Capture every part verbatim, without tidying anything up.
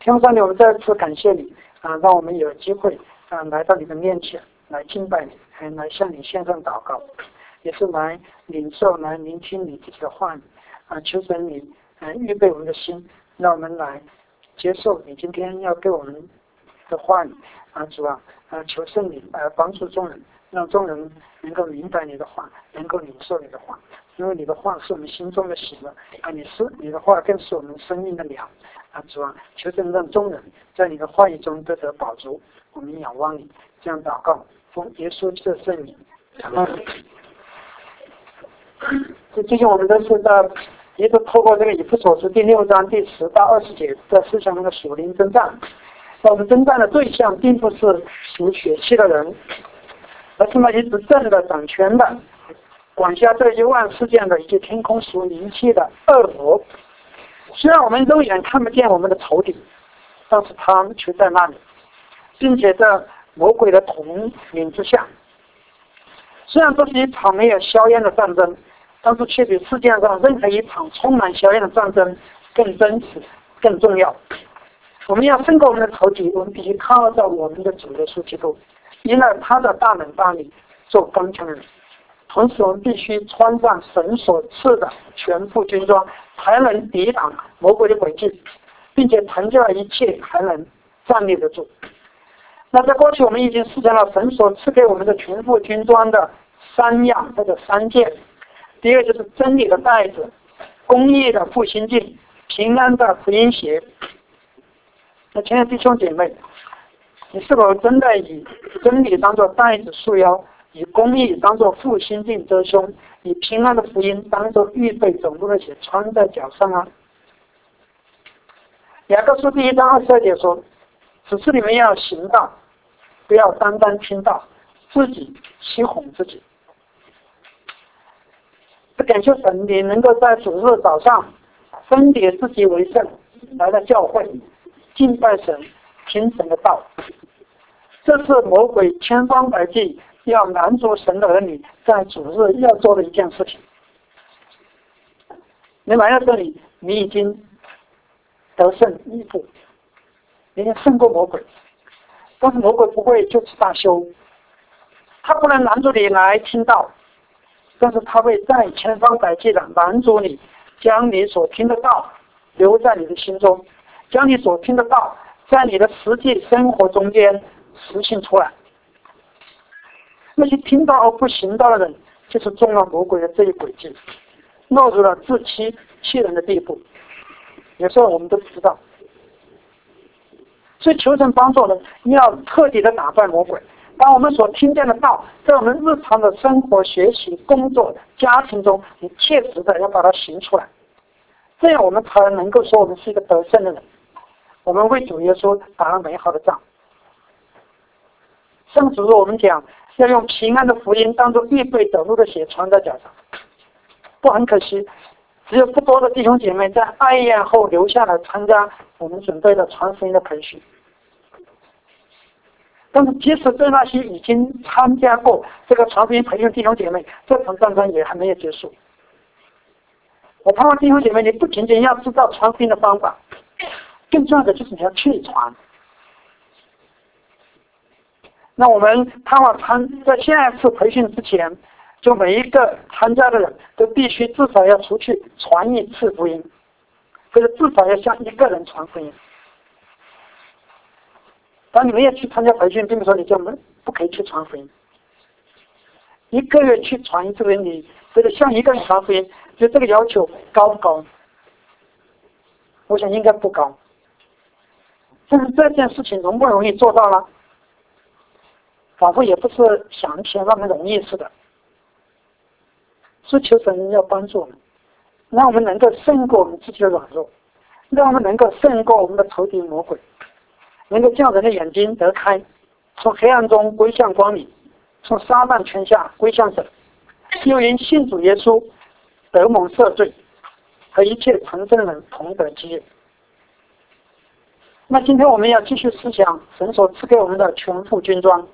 天父上帝，我们再次感谢你啊，让我们有机会啊来到你的面前来敬拜你，还来向你献上祷告，也是来领受、来聆听你自己的话语啊。求神你啊预备我们的心，让我们来接受你今天要给我们的话语啊，主啊啊，求圣灵来帮助众人，让众人能够明白你的话，能够领受你的话，因为你的话是我们心中的喜乐啊，你是你的话更是我们生命的粮啊，主啊，求神让众人在你的话语中得得饱足，我们仰望你，这样祷告，奉耶稣基督的圣名。这最近我们都是在一直透过这个以弗所书第六章第十到二十节的思想那个属灵征战。那我们征战的对象并不是属血气的人，而是那些执政的、掌权的、管辖这一万事件的以及天空属灵气的恶魔。虽然我们肉眼看不见我们的仇敌，但是他们却在那里，并且在魔鬼的统领之下。虽然这是一场没有硝烟的战争，但是却比世界上任何一场充满硝烟的战争更真实、更重要。我们要胜过我们的仇敌，我们必须靠着我们的主耶稣基督，因为他的大能大力做刚强的人。同时，我们必须穿上神所赐的全副军装，才能抵挡魔鬼的诡计，并且成就一切，还能站立得住。那在过去，我们已经实现了神所赐给我们的全副军装的三样或者三件。第一个就是真理的带子，公义的复兴镜，平安的福音鞋。那亲爱的弟兄姐妹，你是否真的以真理当作带子束腰，以公义当作复兴镜遮胸，以平安的福音当作预备走路的鞋穿在脚上啊？雅各书第一章二十二节说：“只是你们要行道，不要单单听道，自己欺哄自己。”感谢神，你能够在主日早上分别自己为圣，来到教会敬拜神，听神的道。这是魔鬼千方百计要拦阻神的儿女在主日要做的一件事情。你来到这里，你已经得胜一步，你已经胜过魔鬼。但是魔鬼不会就此罢休，他不能拦住你来听道，但是他会再千方百计的拦阻你，将你所听的道留在你的心中，将你所听的道在你的实际生活中间实行出来。那些听到而不行道的人，就是中了魔鬼的这一诡计，落入了自欺欺人的地步。有时候我们都不知道，所以求神帮助人要彻底的打败魔鬼。把我们所听见的道，在我们日常的生活、学习、工作、家庭中，你切实的要把它行出来，这样我们才能够说我们是一个得胜的人。我们为主耶稣打了美好的仗。上主我们讲要用平安的福音当作预备走路的鞋穿在脚上。不很可惜，只有不多的弟兄姐妹在爱宴后留下来参加我们准备的传福音的培训。但是即使对那些已经参加过这个传福音培训的弟兄姐妹，这场战争也还没有结束。我盼望弟兄姐妹，你不仅仅要知道传福音的方法，更重要的就是你要去传。那我们盼望参在下一次培训之前，就每一个参加的人都必须至少要出去传一次福音，或者至少要向一个人传福音。当你们要去参加培训，并不是说你就不可以去传福音。一个月去传一次福音，你这个向一个人传福音，就这个要求高不高？我想应该不高。但是这件事情容不容易做到呢？仿佛也不是想起来那么容易似的。是求神要帮助我们，让我们能够胜过我们自己的软弱，让我们能够胜过我们的仇敌魔鬼，能够叫人的眼睛得开，从黑暗中归向光明，从撒旦权下归向神，又因信主耶稣得蒙赦罪，和一切成圣人同得基业。那今天我们要继续思想神所赐给我们的全副军装。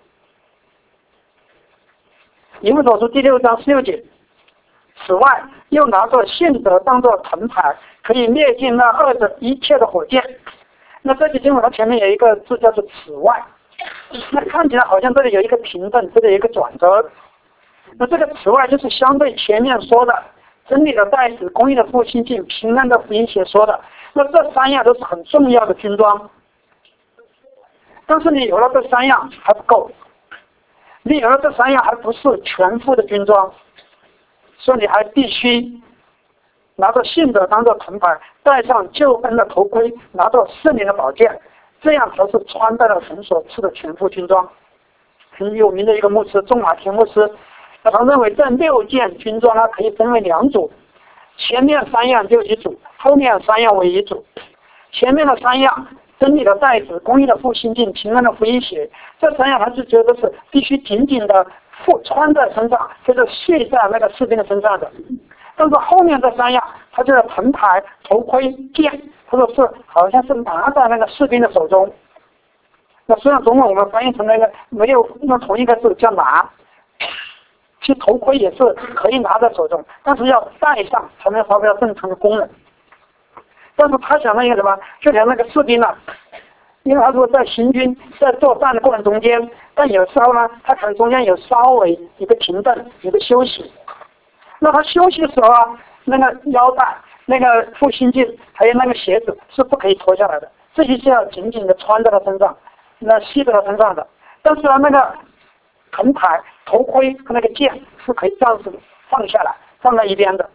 以弗所书第六章十六节，此外又拿着信德当作藤牌，可以灭尽那恶的一切的火箭， 那这节经文它前面有一个字叫做此外，那看起来好像这里有一个停顿，这里有一个转折。那这个此外就是相对前面说的真理的带子、公义的复兴镜、平安的福音写说的，那这三样都是很重要的军装。但是你有了这三样还不够，你有了这三样还不是全副的军装，所以你还必须拿着信德当做盾牌，戴上救恩的头盔，拿着圣灵的宝剑，这样才是穿戴了神所赐的全副军装。很有名的一个牧师仲马田牧师，他认为这六件军装呢可以分为两组，前面三样就一组，后面三样为一组。前面的三样真理的带子、公义的复兴镜、平安的福音鞋，这三样他就觉得是必须紧紧的附穿在身上，就是系在那个士兵的身上的。但是后面这三样，他就是盾牌、头盔、剑，或者是好像是拿在那个士兵的手中。那虽然中文我们翻译成那个没有用同一个字叫拿，其实头盔也是可以拿在手中，但是要戴上才能发挥正常的功能。但是他想那个什么，就像那个士兵呢、啊，因为他说在行军在作战的过程中间，但有时候呢，他可能中间有稍微一个停顿，一个休息。那他休息的时候啊，那个腰带、那个复兴镜还有那个鞋子是不可以脱下来的，这些是要紧紧的穿在他身上，那系在他身上的。但是呢，那个盾牌、头盔和那个剑是可以暂时放下来，放在一边的。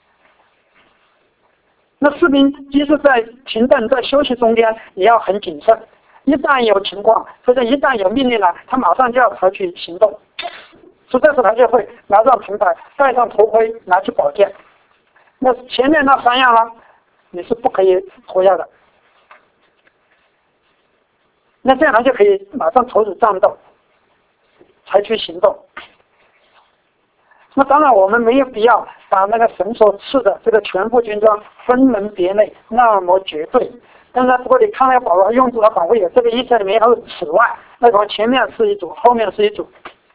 那士兵即使在停顿、在休息中间，也要很谨慎。一旦有情况，或者一旦有命令了，他马上就要采取行动。所以这时他就会拿上盾牌，戴上头盔，拿起宝剑。那前面那三样呢，你是不可以脱下的。那这样他就可以马上投入战斗，采取行动。那当然，我们没有必要把那个神所赐的这个全部军装分门别类那么绝对。但是，如果你看那个保罗用字的反会有这个意思里面，它是此外，那个前面是一组，后面是一组。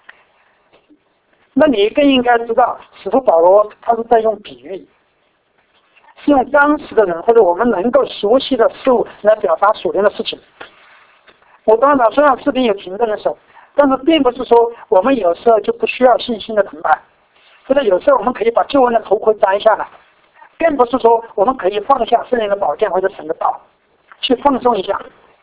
那你更应该知道，使徒保罗他是在用比喻，是用当时的人或者我们能够熟悉的事物来表达属灵的事情。我当然虽然士兵有停顿的时候，但是并不是说我们有时候就不需要信心的盾牌。或者有时候我们可以把救恩的头盔摘下来，更不是说我们可以放下圣灵的宝剑或者神的道，去放松一下。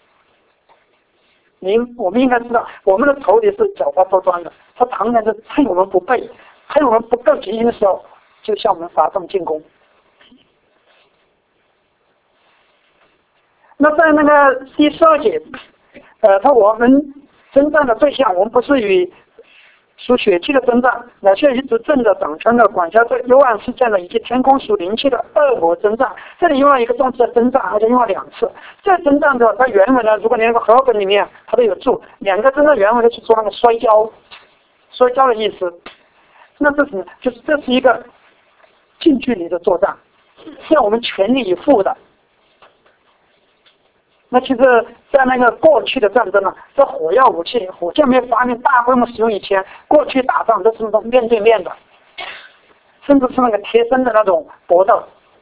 您我们应该知道，我们的头也是狡猾多端的，他常常是趁我们不备、趁我们不够急心的时候，就向我们发动进攻。那在那个第十二节，呃，他我们征战的对象，我们不是与属血气的征战，乃是一直正着掌权的管辖这幽暗事件的以及天空属灵气的恶魔征战。这里用了一个动词的征战，而且用了两次。这征战的它原文呢，如果你那个和合本里面它都有注，两个真的原文都是说那个摔跤，摔跤的意思。那这是就是这是一个近距离的作战，是要我们全力以赴的。那其实，在那个过去的战争呢、啊，这火药武器、火箭没有发明大规模使用以前，过去打仗都是那种面对面的，甚至是那个贴身的那种搏斗。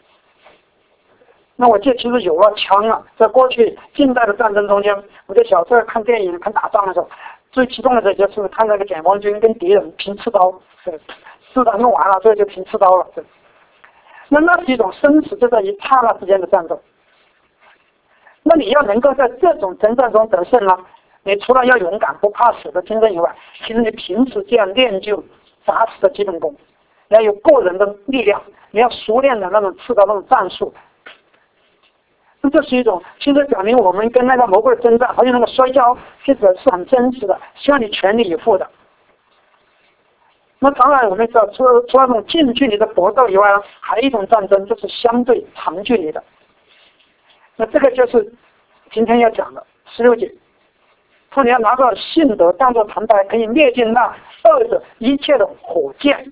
那我记得其实有了枪了，在过去近代的战争中间，我在小时候看电影、看打仗的时候，最激动的时候就是看那个解放军跟敌人拼刺刀，子弹用完了，所以就拼刺刀了。那那是一种生死就在一刹那之间的战斗。那你要能够在这种征战中得胜呢，你除了要勇敢不怕死的精神以外，其实你平时这样练就扎实的基本功，你要有过人的力量，你要熟练的那种刺刀那种战术。那这是一种，其实表明我们跟那个魔鬼征战，好像那个摔跤，其实是很真实的，需要你全力以赴的。那当然，我们知道，除了除了那种近距离的搏斗以外呢，还有一种战争就是相对长距离的。那这个就是今天要讲的十六节，说你要拿着信德当作盾牌，可以灭尽那恶的一切的火箭。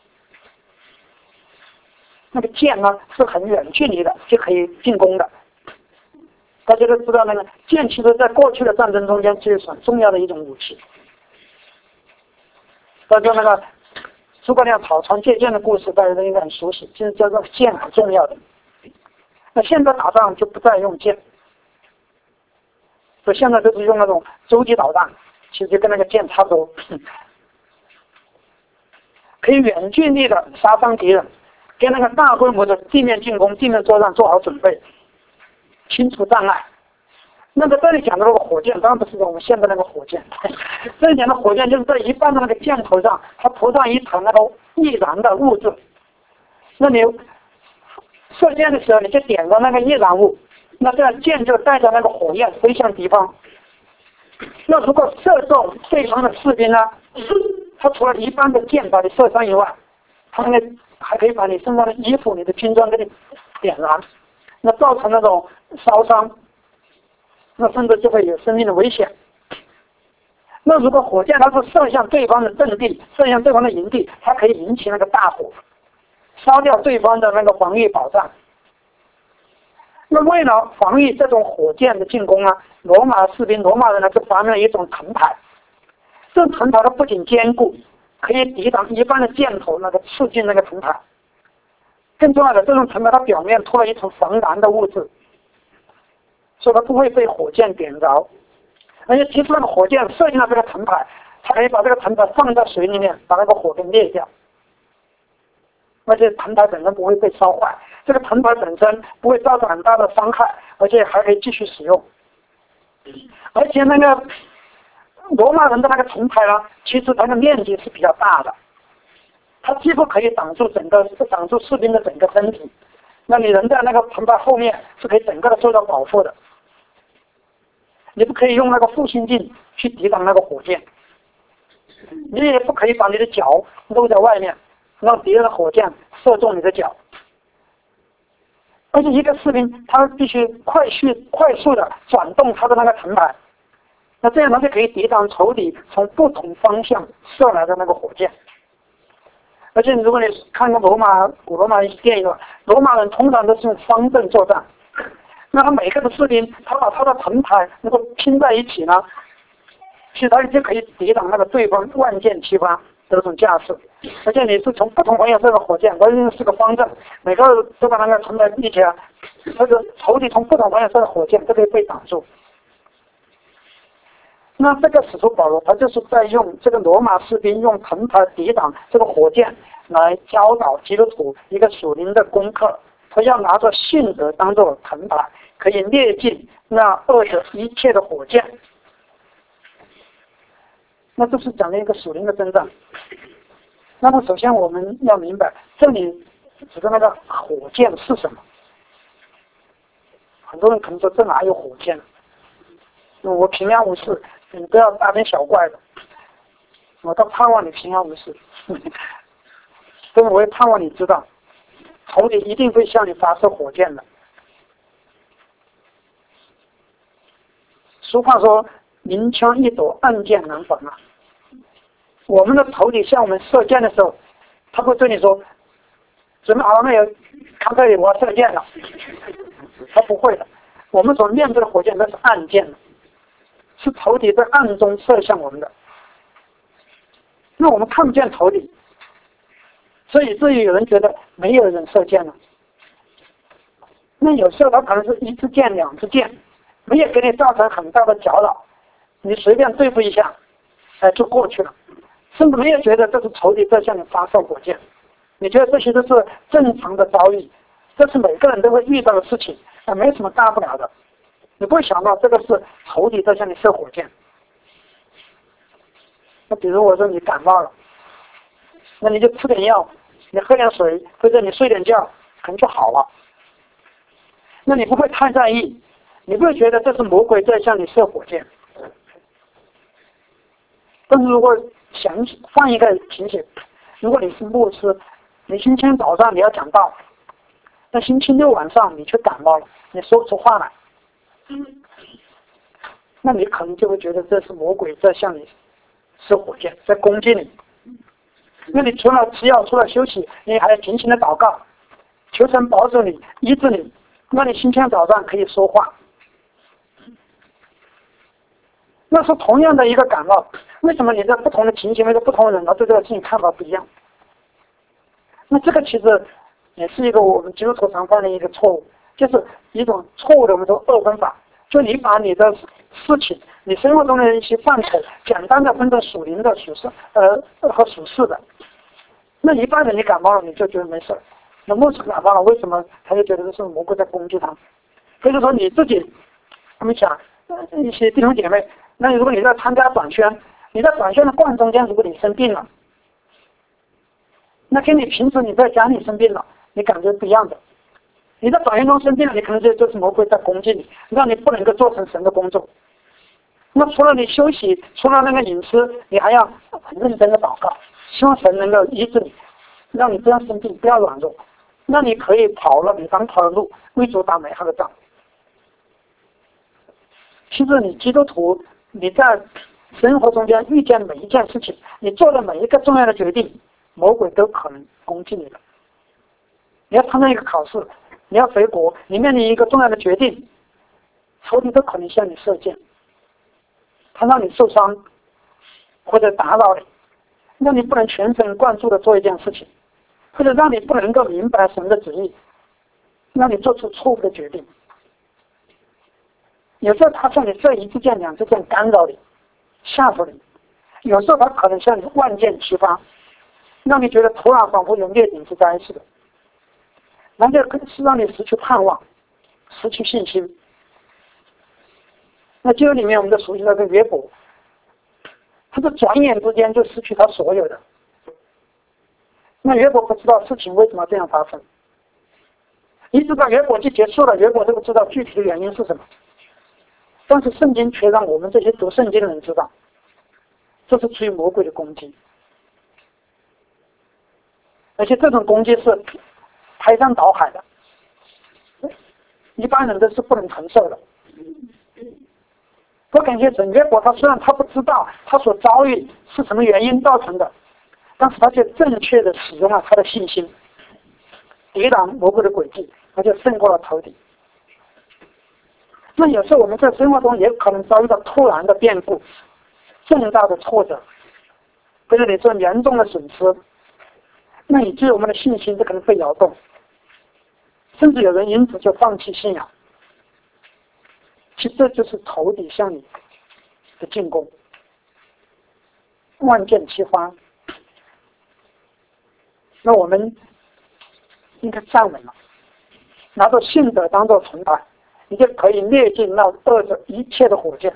那个箭呢是很远距离的，就可以进攻的。大家都知道，那个箭其实在过去的战争中间就是很重要的一种武器。大家那个诸葛亮草船借箭的故事，大家都应该很熟悉，其实叫做箭很重要的。那现在打仗就不再用箭， 所以现在都是用那种洲际导弹，其实就跟那个箭差不多，可以远距离的杀伤敌人，给那个大规模的地面进攻、地面作战做好准备，清除障碍。那么这里讲的那个火箭，当然不是我们现在那个火箭，这里讲的火箭就是在一半的那个箭头上，它涂上一层那个易燃的物质。那你射箭的时候，你就点着那个易燃物，那这样箭就带着那个火焰飞向敌方。那如果射中对方的士兵呢，他除了一般的箭把你射伤以外，他那个还可以把你身上的衣服、你的军装给你点燃，那造成那种烧伤，那甚至就会有生命的危险。那如果火箭它是射向对方的阵地，射向对方的营地，它可以引起那个大火，烧掉对方的那个防御保障。那为了防御这种火箭的进攻呢，罗马士兵、罗马人呢就发明了一种藤牌。这种藤牌它不仅坚固，可以抵挡一般的箭头那个刺进那个藤牌。更重要的，这种藤牌它表面涂了一层防燃的物质，所以它不会被火箭点着。而且其实那个火箭射进了这个藤牌，它可以把这个藤牌放在水里面，把那个火给灭掉。而且藤牌本身不会被烧坏，这个藤牌本身不会造成很大的伤害，而且还可以继续使用。而且那个罗马人的那个藤牌呢，其实它的面积是比较大的，它几乎可以挡住整个挡住士兵的整个身体。那你人在那个藤牌后面是可以整个的受到保护的。你不可以用那个护心镜去抵挡那个火箭，你也不可以把你的脚露在外面，让敌人的火箭射中你的脚。而且一个士兵他必须快速快速的转动他的那个藤牌，那这样他就可以抵挡仇敌从不同方向射来的那个火箭。而且如果你看过罗马古罗马一些电影，罗马人通常都是用方阵作战，那他每个的士兵他把他的藤牌能够拼在一起呢，其实他就可以抵挡那个对方万箭齐发的这种架势。而且你是从不同方向射个火箭，关键是个方阵，每个都把那个藤牌立起来，那个仇敌从不同方向射的火箭都可以被挡住。那这个使徒保罗他就是在用这个罗马士兵用藤牌抵挡这个火箭，来教导基督徒一个属灵的功课，他要拿着信德当作藤牌，可以灭尽那恶的一切的火箭。那这是讲了一个属灵的征战。那么首先我们要明白，这里指的那个火箭是什么？很多人可能说这哪有火箭？我平安无事，你不要大惊小怪的。我倒盼望你平安无事，但是我也盼望你知道，仇敌一定会向你发射火箭的。俗话说，明枪易躲，暗箭难防啊。我们的仇敌向我们射箭的时候，他会对你说：“准备好了没有？看这里，我要射箭了。”他不会的。我们所面对的火箭都是暗箭，是仇敌在暗中射向我们的。那我们看不见仇敌，所以至于有人觉得没有人射箭了。那有时候他可能是一支箭、两支箭，没有给你造成很大的搅扰，你随便对付一下，哎，就过去了。甚至没有觉得这是仇敌在向你发射火箭，你觉得这些都是正常的遭遇，这是每个人都会遇到的事情，啊，没什么大不了的。你不会想到这个是仇敌在向你射火箭。那比如我说你感冒了，那你就吃点药，你喝点水，或者你睡点觉，可能就好了。那你不会太在意，你不会觉得这是魔鬼在向你射火箭。但是如果想换一个情形，如果你是牧师，你星期天早上你要讲道，那星期六晚上你却感冒了，你说不出话来，那你可能就会觉得这是魔鬼在向你射火箭，在攻击你。那你除了吃药，除了休息，你还要尽情的祷告，求神保守你，医治你，那你星期天早上可以说话。那是同样的一个感冒，为什么你在不同的情形，为了不同的人，他对这个事情看法不一样？那这个其实也是一个我们基督徒常犯的一个错误，就是一种错误的我们说二分法，就你把你的事情，你生活中的一些范畴，简单的分成属灵的、属世呃和属世的。那一般人你感冒了，你就觉得没事。那牧师感冒了，为什么他就觉得是魔鬼在攻击他？所以说你自己，他们讲一些弟兄姐妹，那如果你在参加短宣，你在短宣的过程中间，如果你生病了，那跟你平时你在家里生病了，你感觉不一样的。你在短宣中生病了，你可能就就是魔鬼在攻击你，让你不能够做成神的工作。那除了你休息，除了那个饮食，你还要很认真的祷告，希望神能够医治你，让你不要生病，不要软弱。那你可以跑了你当跑的路，为主打美好的仗。其实你基督徒，你在生活中间遇见每一件事情，你做的每一个重要的决定，魔鬼都可能攻击你的。你要参加一个考试，你要回国，你面临一个重要的决定，仇敌都可能向你射箭，他让你受伤或者打扰你，让你不能全神贯注的做一件事情，或者让你不能够明白神的旨意，让你做出错误的决定。有时候他向你这一支箭两支箭干扰你，吓唬你；有时候他可能向你万箭齐发，让你觉得头脑仿佛有灭顶之灾似的，然后是让你失去盼望，失去信心。那这里面我们就熟悉那个约伯，他是转眼之间就失去他所有的。那约伯不知道事情为什么这样发生，一直到约伯记结束了，约伯都不知道具体的原因是什么。但是圣经却让我们这些读圣经的人知道，这是出于魔鬼的攻击，而且这种攻击是排山倒海的，一般人都是不能承受的。我感谢神，约伯他虽然他不知道他所遭遇是什么原因造成的，但是他就正确的使用了他的信心，抵挡魔鬼的诡计，他就胜过了仇敌。那有时候我们在生活中也可能遭遇到突然的变故、重大的挫折，或者你说严重的损失，那以至于我们的信心就可能被摇动，甚至有人因此就放弃信仰。其实这就是仇敌向你的进攻，万箭齐发。那我们应该站稳了，拿着信德当做存牌，你就可以灭尽那恶者一切的火箭。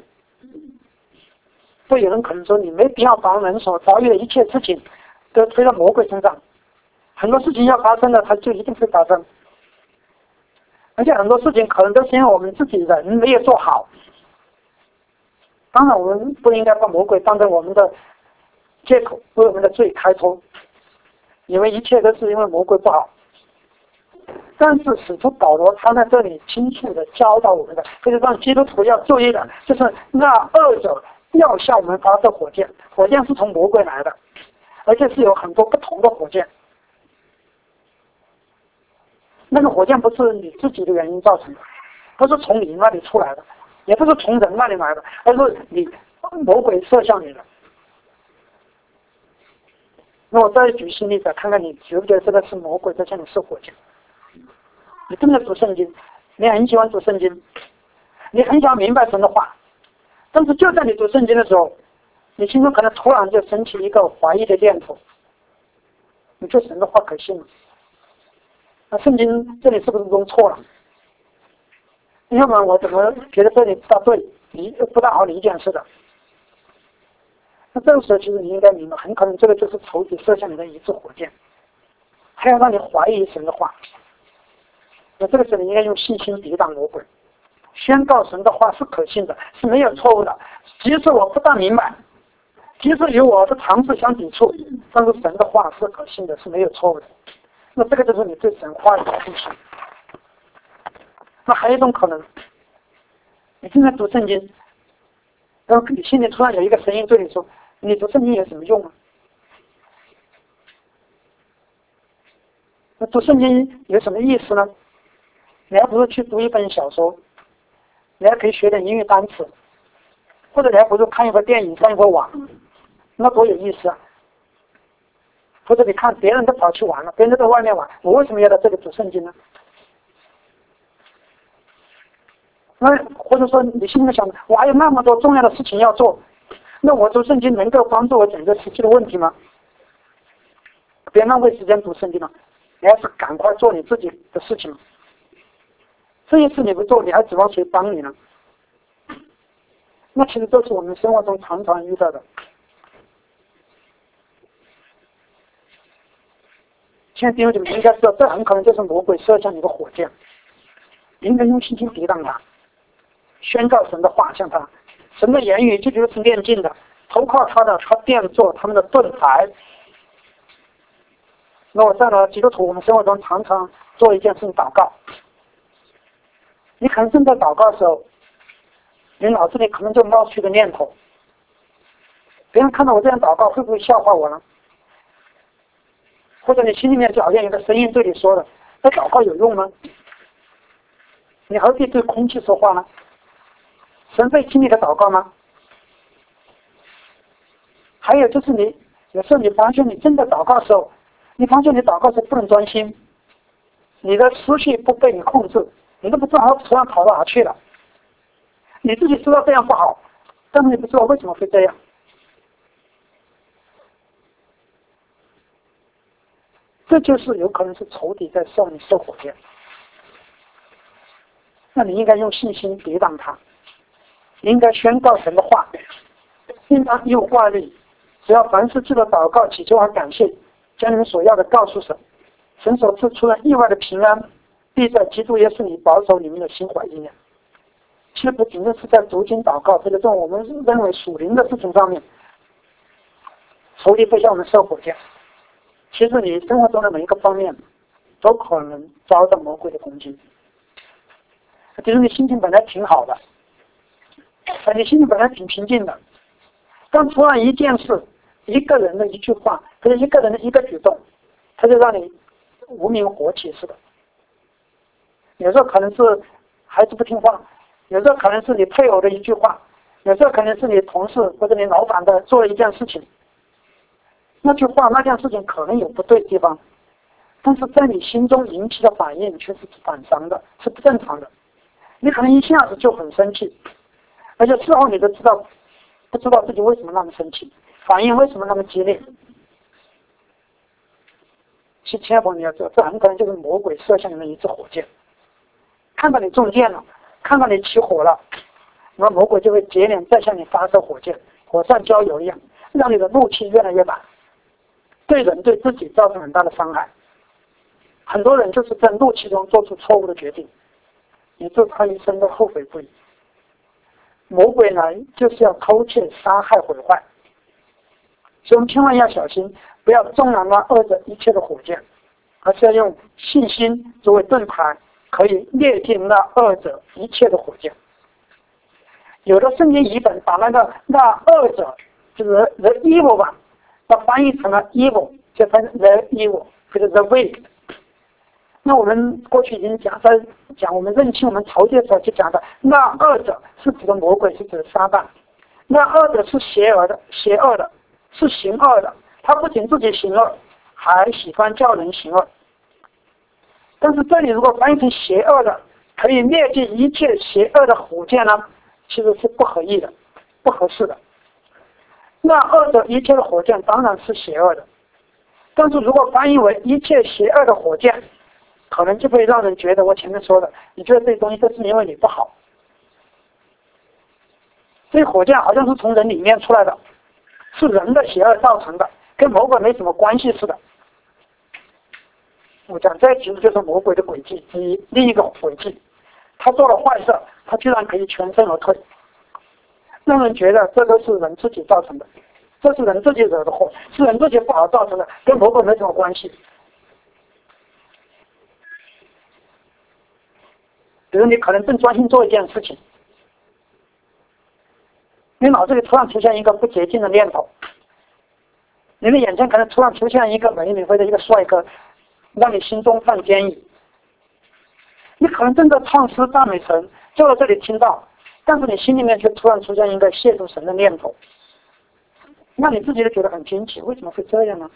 会有人可能说，你没必要把人所遭遇的一切事情都推到魔鬼身上，很多事情要发生了，它就一定会发生。而且很多事情可能都是因为我们自己人没有做好。当然我们不应该把魔鬼当成我们的借口，为我们的罪开脱，以为一切都是因为魔鬼不好。但是使徒保罗他在这里清楚的教导我们的，就是让基督徒要注意的，就是那恶者要向我们发射火箭，火箭是从魔鬼来的，而且是有很多不同的火箭。那个火箭不是你自己的原因造成的，不是从你那里出来的，也不是从人那里来的，而是你魔鬼射向你的。那我再举新例子，看看你觉不觉得这个是魔鬼在向你射火箭？你真的读圣经，你很喜欢读圣经，你很想明白神的话，但是就在你读圣经的时候，你心中可能突然就升起一个怀疑的念头，你说神的话可信吗？那圣经这里是不是弄错了？要不然我怎么觉得这里不大对，理不大好理解似的？那这个时候其实你应该明白，很可能这个就是仇敌射向你的一支火箭，还要让你怀疑神的话。那这个时候你应该用信心抵挡魔鬼，宣告神的话是可信的，是没有错误的。即使我不大明白，即使与我的尝试相抵触，但是神的话是可信的，是没有错误的。那这个就是你对神话语的信心。那还有一种可能，你正在读圣经，然后你心里突然有一个声音对你说，你读圣经有什么用啊？那读圣经有什么意思呢？你还不如去读一本小说，你还可以学点英语单词，或者你还不如看一个电影，上一个网，那多有意思啊！或者你看别人都跑去玩了，别人都在外面玩，我为什么要在这里读圣经呢？ 那或者说你心里面想，我还有那么多重要的事情要做，那我读圣经能够帮助我解决实际的问题吗？别浪费时间读圣经了，你还是赶快做你自己的事情。这些事你不做，你还指望谁帮你呢？那其实都是我们生活中常常遇到的。现在弟兄姐妹应该知道，这很可能就是魔鬼射向你的火箭，你应该用信心抵挡它，宣告神的话向他。神的言语就就是炼净的，投靠他的，他便做他们的盾牌。那我在了基督徒，我们生活中常常做一件事情，祷告。你可能正在祷告的时候，你脑子里可能就冒出一个念头：别人看到我这样祷告，会不会笑话我呢？或者你心里面就好像有个声音对你说的：那祷告有用吗？你何必对空气说话呢？神会听你的祷告吗？还有就是你有时候你发现你真的祷告的时候，你发现你祷告时不能专心，你的思绪不被你控制，你都不知道突然跑到哪去了。你自己知道这样不好，但是你不知道为什么会这样。这就是有可能是仇敌在向你射火箭，那你应该用信心抵挡他，你应该宣告神的话，应当有话力，只要凡事记得祷告、祈求和感谢，将你们所要的告诉神，神所赐出的意外的平安，必在基督耶稣里保守你们的心怀意念。其实不仅仅是在读经祷告这个这种我们认为属灵的事情上面，仇敌会向我们射火箭。其实你生活中的每一个方面都可能遭到魔鬼的攻击。比如你心情本来挺好的，你心情本来挺平静的，但突然一件事、一个人的一句话或者一个人的一个举动，他就让你无名火起似的。有时候可能是孩子不听话，有时候可能是你配偶的一句话，有时候可能是你同事或者你老板的做了一件事情，那句话那件事情可能有不对地方，但是在你心中引起的反应却是反常的，是不正常的。你可能一下子就很生气，而且事后你都知道不知道自己为什么那么生气，反应为什么那么激烈。其实亲爱的朋友，你要知道，这很可能就是魔鬼射向你的一支火箭，看到你中箭了，看到你起火了，那魔鬼就会接连再向你发射火箭，火上浇油一样，让你的怒气越来越大，对人对自己造成很大的伤害。很多人就是在怒气中做出错误的决定，以致他一生都后悔不已。魔鬼呢，就是要偷窃、杀害、毁坏，所以我们千万要小心，不要中了那二者一切的火箭，而是要用信心作为盾牌，可以灭尽那二者一切的火箭。有的圣经译本把那个那二者就是 the evil 吧，把翻译成了 evil， 就翻译 the evil， 就是 the wicked。那我们过去已经讲在讲我们认清我们仇敌的时候就讲的，那二者是指的魔鬼，是指的撒旦。那二者是邪恶的，邪恶的，是行恶的。他不仅自己行恶，还喜欢叫人行恶。但是这里如果翻译成邪恶的，可以灭尽一切邪恶的火箭呢，其实是不合意的，不合适的。那二者一切的火箭当然是邪恶的，但是如果翻译为一切邪恶的火箭，可能就会让人觉得我前面说的，你觉得这东西都是因为你不好，这火箭好像是从人里面出来的，是人的邪恶造成的，跟魔鬼没什么关系似的。我讲这其实就是魔鬼的诡计之一，另一个诡计，他做了坏事，他居然可以全身而退，让人觉得这都是人自己造成的，这是人自己惹的祸，是人自己不好造成的，跟魔鬼没什么关系。比如你可能正专心做一件事情，你脑子里突然出现一个不洁净的念头，你的眼前可能突然出现一个美女或者一个帅哥，让你心中犯坚毅。你可能正在唱诗赞美神，就在这里听到，但是你心里面却突然出现一个亵渎神的念头，那你自己都觉得很惊奇，为什么会这样呢？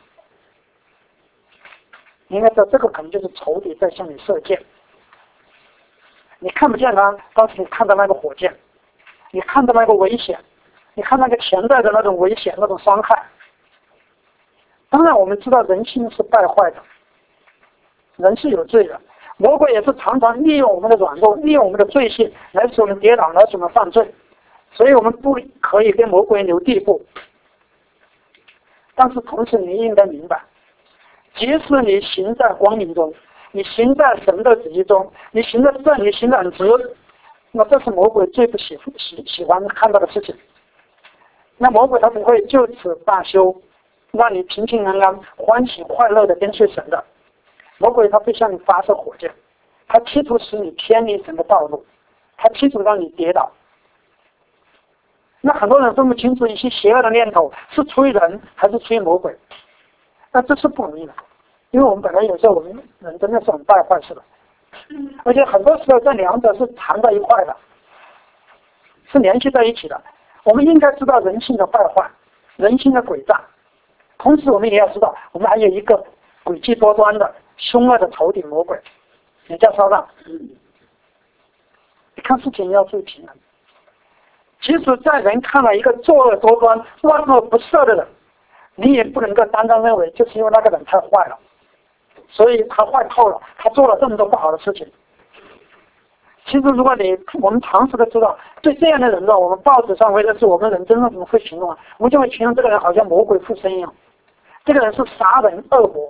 你应该知道，这个可能就是仇敌在向你射箭。 你看不见它，但是你看到那个火箭，你看到那个危险，你看那个潜在的那种危险、那种伤害。当然，我们知道人性是败坏的，人是有罪的，魔鬼也是常常利用我们的软弱，利用我们的罪性来使我们跌倒，来使我们犯罪。所以我们不可以跟魔鬼留地步。但是同时你应该明白，即使你行在光明中，你行在神的旨意中，你行的正，你行的很直，那这是魔鬼最不喜喜喜欢看到的事情。那魔鬼他不会就此罢休，让你平平安安、欢喜快乐的跟随神的。魔鬼他会向你发射火箭，他企图使你偏离神的道路，他企图让你跌倒。那很多人分不清楚一些邪恶的念头是出于人还是出于魔鬼，那这是不容易的，因为我们本来有时候我们人真的是很败坏似的，而且很多时候这两者是缠在一块的，是联系在一起的。我们应该知道人性的败坏，人性的诡诈，同时我们也要知道，我们还有一个诡计多端的凶恶的头顶魔鬼，也叫撒旦。你看事情要注意平衡。即使在人看来一个作恶多端、万恶不赦的人，你也不能够单单认为就是因为那个人太坏了，所以他坏透了，他做了这么多不好的事情。其实如果你我们常识的知道，对这样的人呢，我们报纸上或者是我们人真的怎么会形容啊？我们就会形容这个人好像魔鬼附身一样，这个人是杀人恶魔，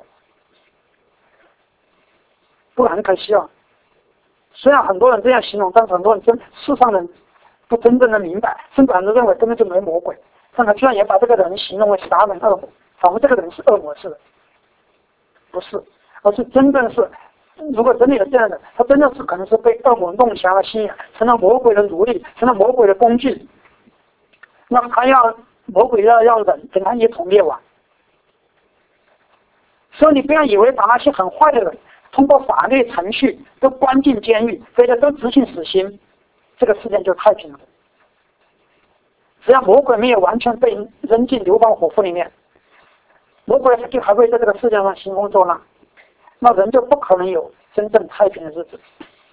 不然很可惜啊。虽然很多人这样形容，但是很多人真世上人不真正的明白，甚至很多人认为根本就没魔鬼，但他居然也把这个人形容为杀人恶魔，仿佛这个人是恶魔似的。不是，而是真正是，如果真的有这样的，他真的是可能是被恶魔弄瞎了心眼，成了魔鬼的奴隶，成了魔鬼的工具。那他要魔鬼要让人跟他一同灭亡。所以你不要以为把那些很坏的人通过法律程序都关进监狱，或者都执行死刑，这个世界就太平了。只要魔鬼没有完全被扔进流放火湖里面，魔鬼就还会在这个世界上兴风作浪，那人就不可能有真正太平的日子。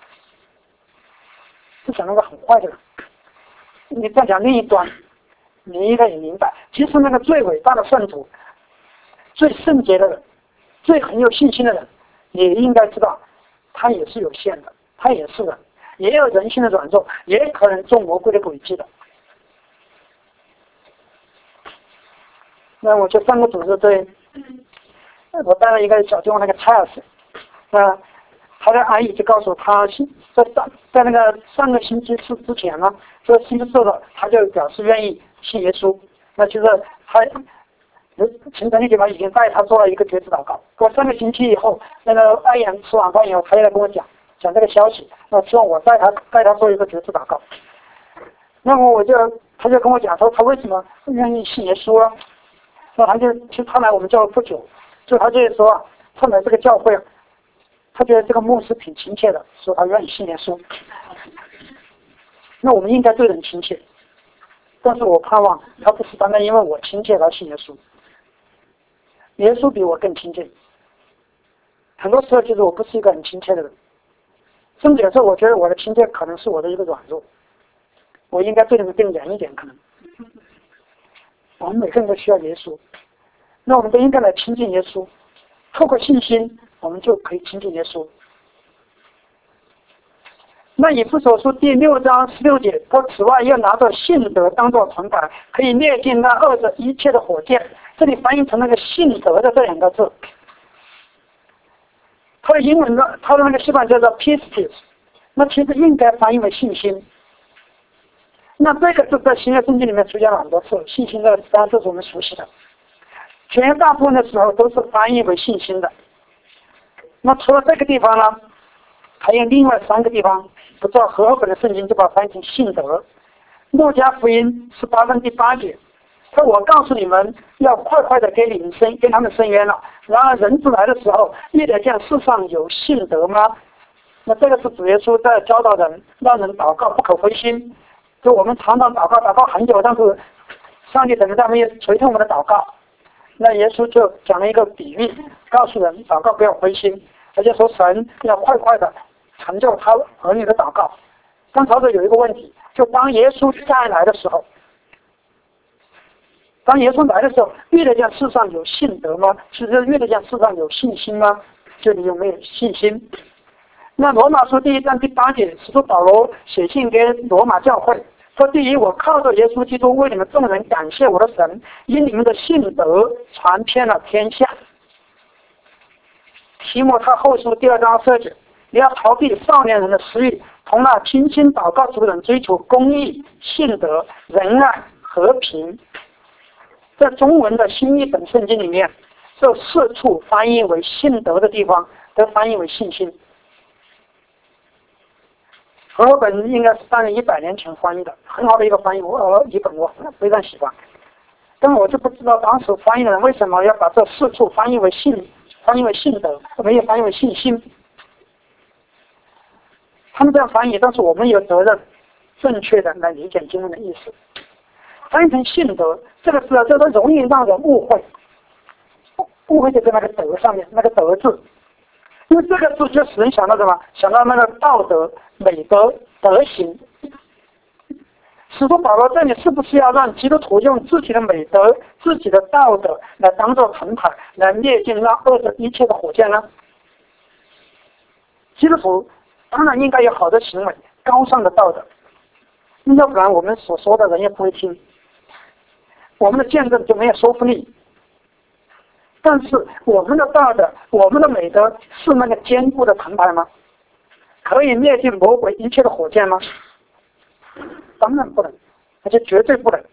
就讲那个很坏的人，你再讲另一端，你应该也明白，其实那个最伟大的圣徒、最圣洁的人、最很有信心的人，也应该知道，他也是有限的，他也是人，也有人性的软弱，也可能中魔鬼的诡计的。那我就上个组织队，我带了一个小弟那个 Charles， 那他的阿姨就告诉他，在上在那个上个星期四之前呢，这星期四了，他就表示愿意信耶稣。那就是他秦晨那地方已经带他做了一个决志祷告。过三个星期以后，那个阿姨吃完饭以后，他又来跟我讲讲这个消息，那希望我带他带他做一个决志祷告。那么我就他就跟我讲说，他为什么愿意信耶稣啊？那他就其实他来我们教会不久，就他就说他来这个教会，他觉得这个牧师挺亲切的，说他愿意信耶稣。那我们应该对人亲切，但是我盼望他不是单单因为我亲切而信耶稣，耶稣比我更亲切。很多时候其实我不是一个很亲切的人，甚至有时候我觉得我的亲切可能是我的一个软弱，我应该对你们更严一点可能。我们每个人都需要耶稣，那我们都应该来亲近耶稣，透过信心我们就可以亲近耶稣。那以弗所书第六章十六节，他此外又拿着信德当作船板，可以灭尽那恶者一切的火箭。这里翻译成那个信德的这两个字，它的英文的它的那个西版叫做 pistis， 那其实应该翻译为信心。那这个字在新约圣经里面出现了很多次，信心这个单词是我们熟悉的，绝大部分的时候都是翻译为信心的。那除了这个地方呢，还有另外三个地方，不知道和合本的圣经就把它翻译成信德。路加福音十八章第八节，说我告诉你们，要快快的给你们伸跟他们伸冤了。然而人子来的时候，也得见世上有信德吗？那这个是主耶稣在教导人，让人祷告不可灰心。就我们常常祷告祷告很久，但是上帝等着他们垂听我们的祷告。那耶稣就讲了一个比喻，告诉人祷告不要灰心，而且说神要快快的成就他儿女的祷告。刚才这有一个问题，就当耶稣再来的时候，当耶稣来的时候，遇得见世上有信德吗？是不是遇得见世上有信心吗？就你有没有信心？那罗马书第一章第八节，使徒保罗写信给罗马教会说：第一，我靠着耶稣基督为你们众人感谢我的神，因你们的信德传遍了天下。提摩太后书第二章二节，你要逃避少年人的私欲，同那清心祷告主的人追求公义、信德、仁爱、和平。在中文的新译本圣经里面，这四处翻译为信德的地方都翻译为信心。和合本应该是大约一百年前翻译的，很好的一个翻译，我呃译本我非常喜欢。但我就不知道当时翻译的人为什么要把这四处翻译为信，翻译为信德，没有翻译为信心。他们这样翻译，但是我们有责任正确的来理解经文的意思。翻译成信德，这个字啊，这个容易让人误会，误会就在那个德上面，那个德字。因为这个字就使人想到什么？想到那个道德、美德、德行。使徒保罗这里是不是要让基督徒用自己的美德、自己的道德来当做藤牌，来灭尽那恶的一切的火箭呢？基督徒当然应该有好的行为、高尚的道德，要不然我们所说的人也不会听，我们的见证就没有说服力。但是我们的道德、我们的美德是那个坚固的藤牌吗？可以灭尽魔鬼一切的火箭吗？当然不能，而且绝对不能。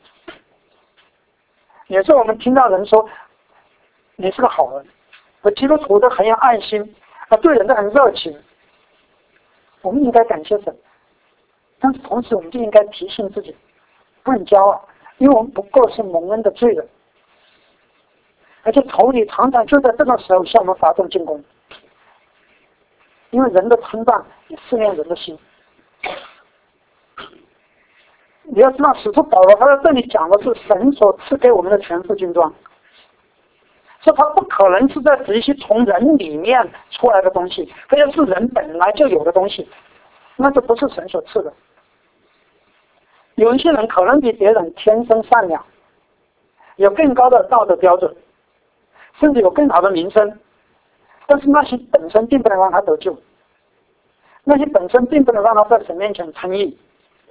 有时候我们听到人说你是个好人，和基督徒都很有爱心，啊，对人都很热情，我们应该感谢神。但是同时我们就应该提醒自己，不能骄傲，因为我们不过是蒙恩的罪人。而且仇敌常常就在这个时候向我们发动进攻，因为人的称赞也试炼人的心。你要知道，使徒保罗他在这里讲的是神所赐给我们的全副军装，所以他不可能是在指一些从人里面出来的东西，这要是人本来就有的东西，那就不是神所赐的。有一些人可能比别人天生善良，有更高的道德标准，甚至有更好的名声，但是那些本身并不能让他得救，那些本身并不能让他在神面前称义。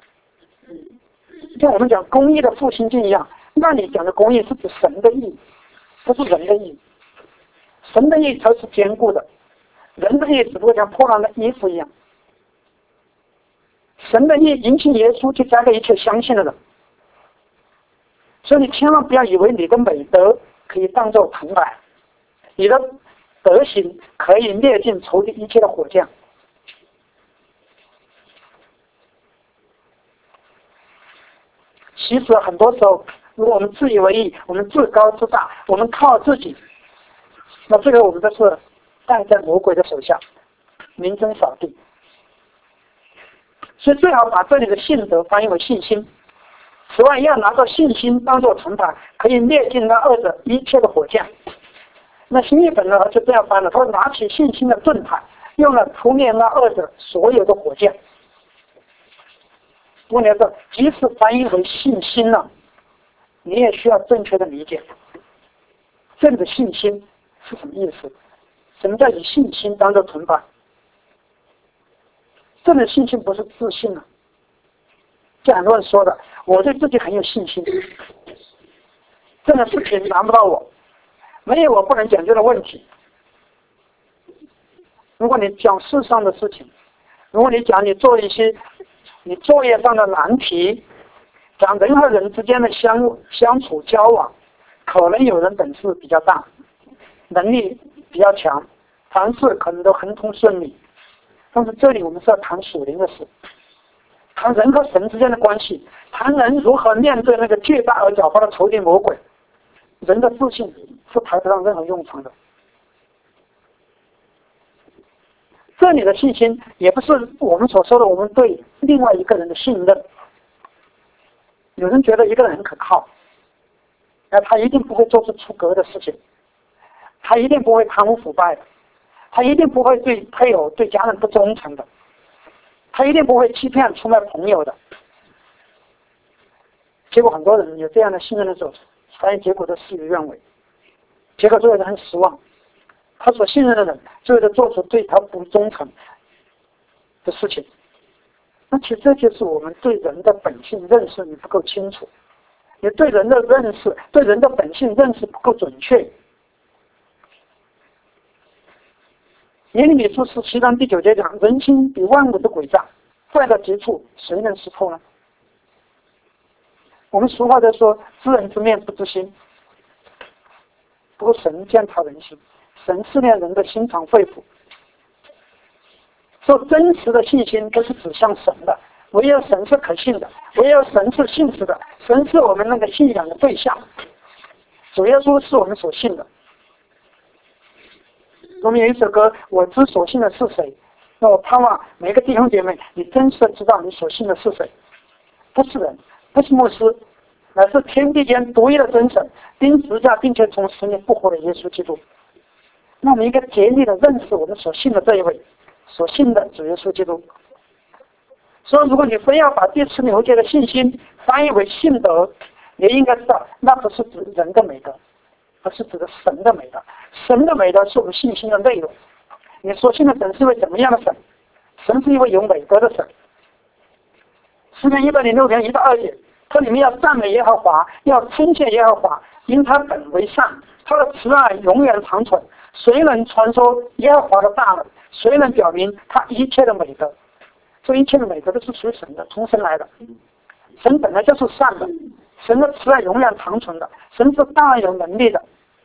像我们讲公义的复兴经一样，那你讲的公义是指神的义，不是人的义。神的义才是坚固的，人的义只不过像破烂的衣服一样。神的义引起耶稣，就加给一切相信的人。所以你千万不要以为你的美德可以当作藤牌，你的德行可以灭尽仇敌一切的火箭。其实很多时候，如果我们自以为意，我们自高自大，我们靠自己，那这个我们都是败在魔鬼的手下，名声扫地。所以最好把这里的信德翻译为信心。此外，要拿着信心当作藤牌，可以灭尽那恶的一切的火箭。那新译本呢就这样翻了，他说拿起信心的盾牌，用来扑灭那恶的所有的火箭。问题是，即使翻译为信心了，你也需要正确的理解，这里的信心是什么意思？什么叫以信心当作藤牌？这里的信心不是自信了，这很多人说的，我对自己很有信心，这个事情难不到我，没有我不能解决的问题。如果你讲世上的事情，如果你讲你做一些你作业上的难题，讲人和人之间的相相处交往，可能有人本事比较大，能力比较强，凡事可能都亨通顺利。但是这里我们是要谈属灵的事，谈人和神之间的关系，谈人如何面对那个巨大而狡猾的仇敌魔鬼。人的自信是派不上任何用场的。这里的信心也不是我们所说的我们对另外一个人的信任。有人觉得一个人很可靠，那他一定不会做出出格的事情，他一定不会贪污腐败的，他一定不会对配偶对家人不忠诚的， 他一定不会欺骗出卖朋友的。结果很多人有这样的信任的时候，发现结果都事与愿违，结果最后很失望。他所信任的人，最后都做出对他不忠诚的事情。那其实这就是我们对人的本性认识你不够清楚，你对人的认识，对人的本性认识不够准确。耶利米书十七章第九节讲：人心比万物的诡诈，坏到极处，谁能识透呢？我们俗话在说：知人知面不知心。不过神鉴察人心，神试炼人的心肠肺腑。说真实的信心都是指向神的，唯有神是可信的，唯有神是信实的，神是我们那个信仰的对象，主耶稣是我们所信的。我们有一首歌：我知所信的是谁。那我盼望每个弟兄姐妹，你真实的知道你所信的是谁，不是人，不是牧师，乃是天地间独一的真神，钉十字架并且从死里复活的耶稣基督。那我们应该竭力的认识我们所信的这一位，所信的主耶稣基督。所以如果你非要把第十六节的信心翻译为信德，你应该知道那不是指人的美德，而是指的神的美德。神的美德是我们信心的内容。你所信的神是一位怎么样的神？神是一位有美德的神。诗篇一百零六篇一到二节，说你们要赞美耶和华，要称谢耶和华，因他本为善，他的慈爱永远长存。谁能传说耶和华的大能？谁能表明他一切的美德？这一切的美德都是属于神的，从神来的。神本来就是善的，神的慈爱永远长存的，神是大有能力的。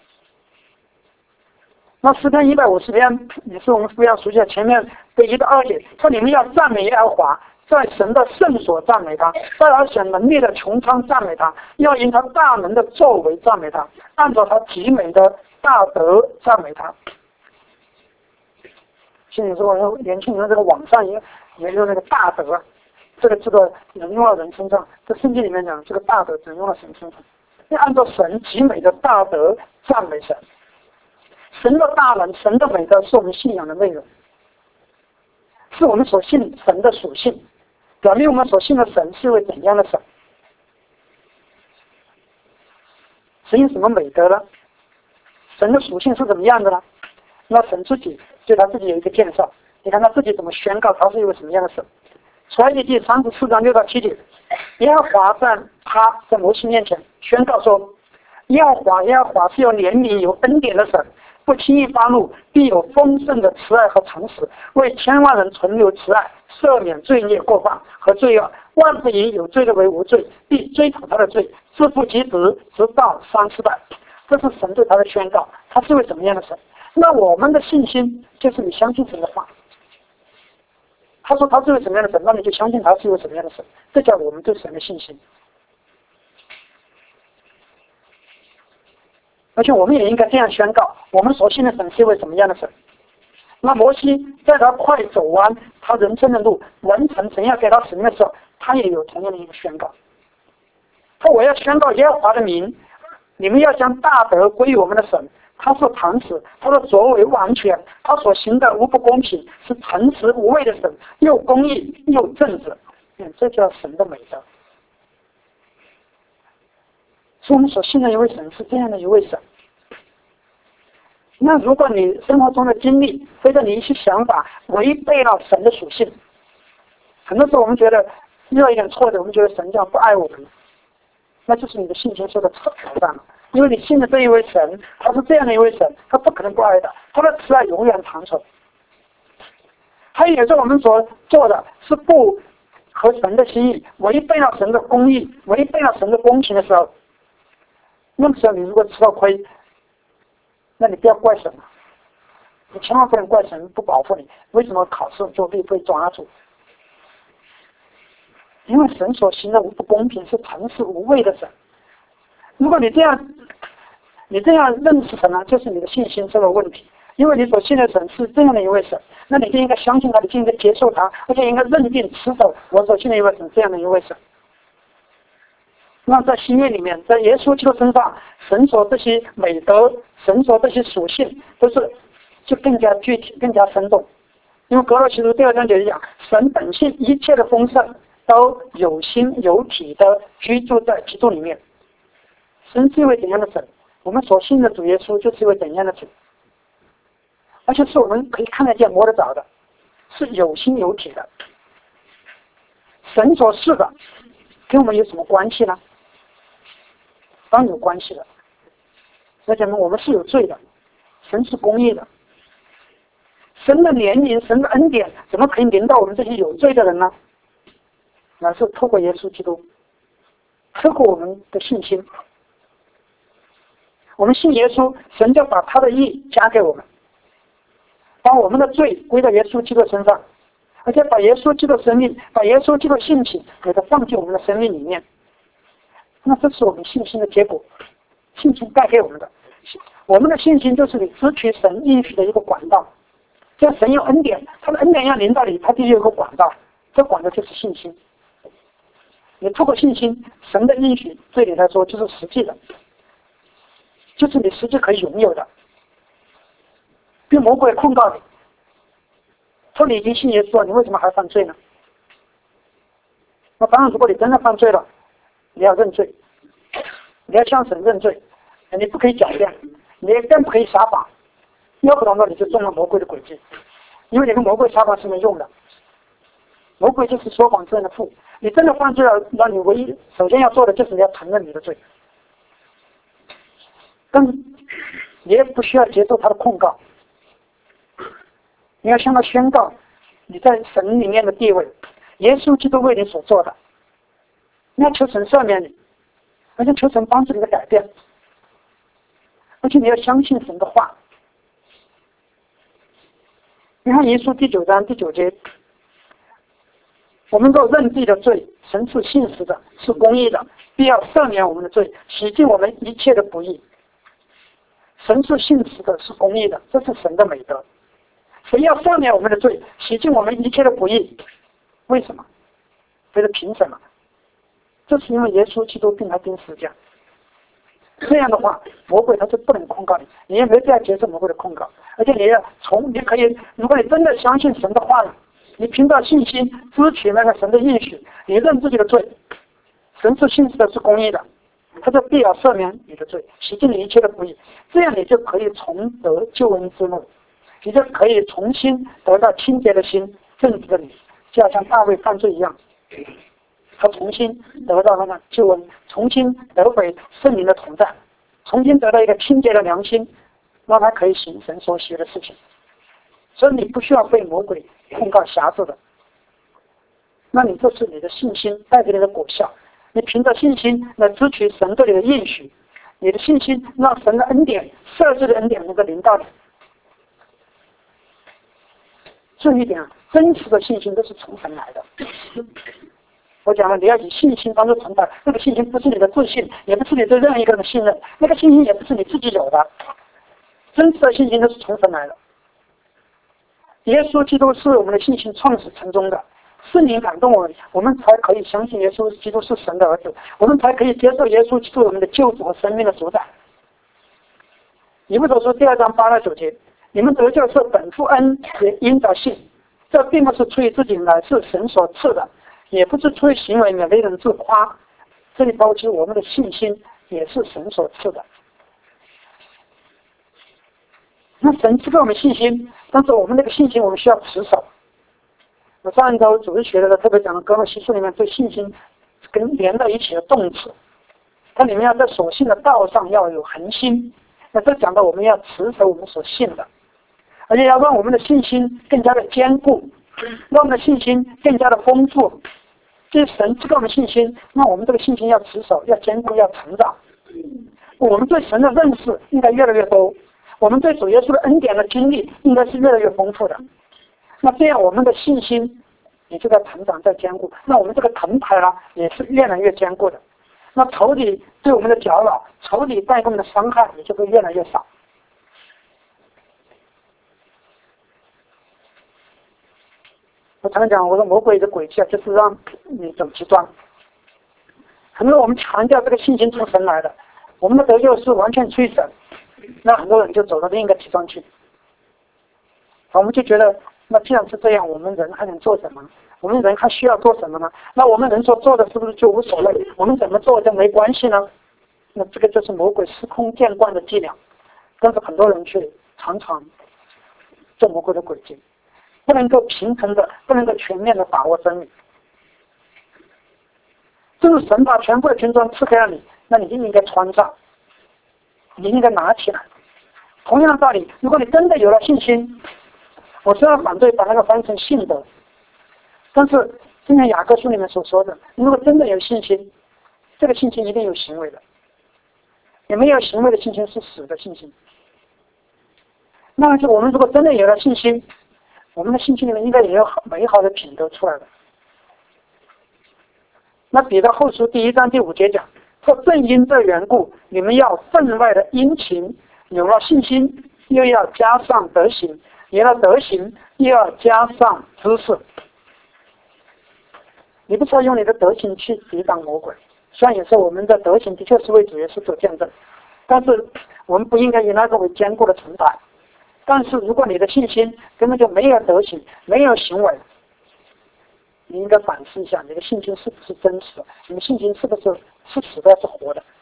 那诗篇一百五十篇也是我们非常熟悉的，前面的一到二节说你们要赞美耶和华，在神的圣所赞美他，在他显能力的穹苍赞美他，要因他大能的作为赞美他，按照他极美的大德赞美他。现在说年轻人这个网上也也有那个大德，这个这个人用到人身上，在圣经里面讲这个大德只用到神身上，要按照神极美的大德赞美神。神的大能，神的美德是我们信仰的内容，是我们所信神的属性，表明我们所信的神是一位怎样的神。神有什么美德呢？神的属性是怎么样的呢？那神自己对他自己有一个介绍，你看他自己怎么宣告他是一位什么样的神。出埃及记三十四章六到七节，耶和华在他在摩西面前宣告说：耶和华耶和华是有怜悯有恩典的神，不轻易发怒，必有丰盛的慈爱和诚实，为千万人存留慈爱，赦免罪孽过犯和罪恶。万不以有罪的为无罪，必追讨他的罪，自父及子，直到三四代。这是神对他的宣告，他是位怎么样的神？那我们的信心就是你相信神的话。他说他是位什么样的神，那你就相信他是位什么样的神，这叫我们对神的信心。而且我们也应该这样宣告，我们所信的神是一位什么样的神。那摩西在他快走完他人生的路，完成神要给他使命的时候，他也有同样的一个宣告。他说我要宣告耶和华的名，你们要将大德归于我们的神。他是诚实，他的作为完全，他所行的无不公平，是诚实无畏的神，又公义又正直。嗯，这叫神的美德。是我们所信的一位神，是这样的一位神。那如果你生活中的经历或者你一些想法违背了神的属性，很多时候我们觉得遇到一点挫折，我们觉得神这样不爱我们，那就是你的信心受到挑战了。因为你信的这一位神，他是这样的一位神，他不可能不爱的，他的慈爱永远长存。他也是我们所做的是不合神的心意，违背了神的公义，违背了神的公平的时候，那么时候你如果吃到亏，那你不要怪神，你千万不能怪神不保护你。为什么考试作弊被抓住？因为神所行的无不公平，是诚实无畏的神。如果你这样你这样认识神呢，就是你的信心出了问题。因为你所信的神是这样的一位神，那你就应该相信他，你就应该接受他，而且应该认定持守我所信的一位神这样的一位神。那在新约里面，在耶稣基督身上，神所这些美德，神所这些属性，都是就更加具体、更加生动。 因为格罗西书第二章就是讲，神本性一切的丰盛都有心有体的居住在基督里面。神是一位怎样的神？我们所信的主耶稣就是一位怎样的主？而且是我们可以看得见摸得着的，是有心有体的。神所示的跟我们有什么关系呢？当然有关系的。而且呢，我们是有罪的，神是公义的。神的怜悯，神的恩典，怎么可以临到我们这些有罪的人呢？那是透过耶稣基督，透过我们的信心。我们信耶稣，神就把他的义加给我们，把我们的罪归到耶稣基督身上，而且把耶稣基督的生命，把耶稣基督的性情给它放进我们的生命里面。那这是我们信心的结果，信心带给我们的。我们的信心就是你支取神应许的一个管道。这神有恩典，他的恩典要临到你，他必须有个管道，这管道就是信心。你透过信心，神的应许对你来说就是实际的，就是你实际可以拥有的。并魔鬼控告你，说你已经信耶稣了，你为什么还犯罪呢？那当然，如果你真的犯罪了，你要认罪，你要向神认罪，你不可以狡辩，你也更不可以撒谎。要不然呢，你就中了魔鬼的诡计，因为你跟魔鬼撒谎是没用的。魔鬼就是说谎之人的父。你真的犯罪了，那你唯一首先要做的就是你要承认你的罪，但你也不需要接受他的控告，你要向他宣告你在神里面的地位，耶稣基督为你所做的，你要求神赦免你，而且求神帮助你的改变，而且你要相信神的话。你看耶稣第九章第九节，我们若认自己的罪，神是信实的，是公义的，必要赦免我们的罪，洗净我们一切的不义。神是信实的，是公义的，这是神的美德。神要赦免我们的罪，洗净我们一切的不义。为什么？为了凭什么？这是因为耶稣基督并他钉十字架。这样的话，魔鬼他就不能控告你，你也没必要接受魔鬼的控告。而且你要从你可以，如果你真的相信神的话了，你凭着信心支取那个神的应许，你认自己的罪，神是信实的，是公义的，他就必要赦免你的罪，洗净你一切的不义。这样你就可以重得救恩之路，你就可以重新得到清洁的心，正直的你，就要像大卫犯罪一样，他重新得到那个救恩，重新得回圣灵的同在，重新得到一个清洁的良心，让他可以行神所喜的事情。所以你不需要被魔鬼控告辖制的，那你这是你的信心带给你的果效。你凭着信心来支取神对你的应许，你的信心让神的恩典、设置的恩典能够临到你。注意一点啊，真实的信心都是从神来的。我讲了，你要以信心当作存在，那个信心不是你的自信，也不是你对任何一个人的信任，那个信心也不是你自己有的，真实的信心都是从神来的。耶稣基督是我们的信心创始成终的，圣灵感动我们，我们才可以相信耶稣基督是神的儿子，我们才可以接受耶稣基督我们的救主和生命的主宰。以弗所书第二章八到九节，你们得救是本乎恩，也因着信，这并不是出于自己，乃是神所赐的，也不是出于行为，免得人自夸。这里包括我们的信心也是神所赐的。那神赐给我们信心，但是我们那个信心我们需要持守。我上一周主日学的特别讲了哥罗西书里面对信心跟连在一起的动词，它里面要在所信的道上要有恒心。那这讲到我们要持守我们所信的，而且要让我们的信心更加的坚固，让我们的信心更加的丰富。这是神赐给我们信心，那我们这个信心要持守，要坚固，要成长。我们对神的认识应该越来越多，我们对主耶稣的恩典的经历应该是越来越丰富的。那这样我们的信心也就在成长，在坚固。那我们这个藤牌呢，也是越来越坚固的。那仇敌对我们的搅扰，仇敌带给我们的伤害也就会越来越少。我常常讲，我说魔鬼的诡计啊，就是让你走极端。很多我们强调这个信心从神来的，我们的得救是完全出于神，那很多人就走到另一个极端去。我们就觉得那既然是这样，我们人还能做什么？我们人还需要做什么呢？那我们人所做的是不是就无所谓？我们怎么做就没关系呢？那这个就是魔鬼司空见惯的伎俩，但是很多人却常常做魔鬼的诡计，不能够平衡的，不能够全面的把握真理。就是神把全部的军装赐给了你，那你就应该穿上，你应该拿起来。同样的道理，如果你真的有了信心，我虽然反对把那个翻成信德，但是正像雅各书里面所说的，如果真的有信心，这个信心一定有行为的，也没有行为的信心是死的信心。那么就我们如果真的有了信心，我们的信心里面应该也有美好的品德出来的。那彼得后书第一章第五节讲说，正因这缘故，你们要分外的殷勤，有了信心又要加上德行，有了德行又要加上知识。你不是要用你的德行去抵挡魔鬼，虽然有时候我们的德行的确是为主耶稣做见证，但是我们不应该以那个为坚固的存在。但是如果你的信心根本就没有德行，没有行为，你应该反思一下，你的信心是不是真实的？你的信心是不是是死的，是活的？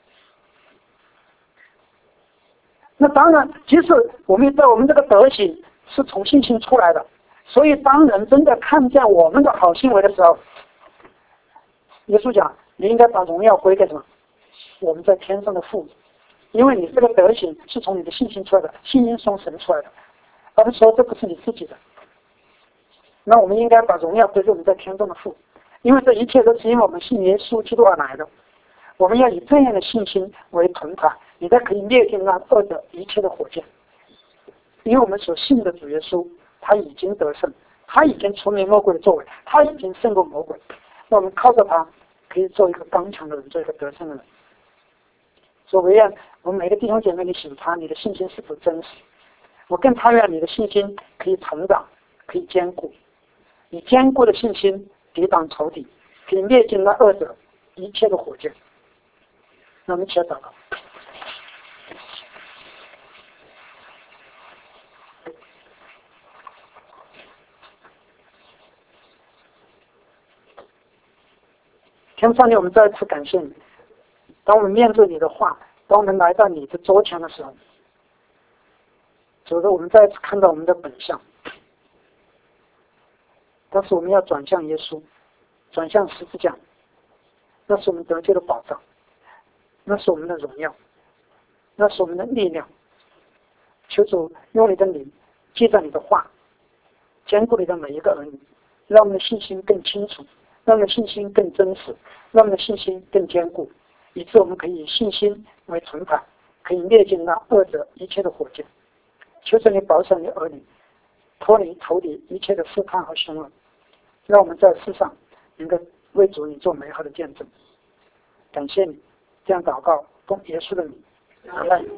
那当然，即使我们在我们这个德行是从信心出来的，所以当人真的看见我们的好行为的时候，耶稣讲，你应该把荣耀归给什么？我们在天上的父，因为你这个德行是从你的信心出来的，信心从神出来的，而不是说这不是你自己的。那我们应该把荣耀归给我们在天中的父，因为这一切都是因为我们信耶稣基督而来的。我们要以这样的信心为盾牌，你才可以灭尽那恶的一切的火箭。因为我们所信的主耶稣，他已经得胜，他已经除灭魔鬼的作为，他已经胜过魔鬼。那我们靠着他，可以做一个刚强的人，做一个得胜的人。所以我愿我们每个弟兄姐妹，你审查你的信心是否真实。我更盼愿你的信心可以成长，可以坚固。以坚固的信心抵挡仇敌，可以灭尽那恶者一切的火箭。那我们一起来祷告。天父上帝，我们再次感谢你。当我们面对你的话，当我们来到你的桌前的时候，主的，我们再次看到我们的本相。但是我们要转向耶稣，转向十字架，那是我们得救的保障，那是我们的荣耀，那是我们的力量。求主用你的灵记着你的话，坚固你的每一个儿女，让我们的信心更清楚，让我们的信心更真实，让我们的信心更坚固，以致我们可以以信心为盾牌，可以灭尽那恶者一切的火箭。求主你保守你儿女，脱离仇敌一切的试探和凶恶，让我们在世上能够为主你做美好的见证。感谢你，这样祷告，奉耶稣的名，阿们。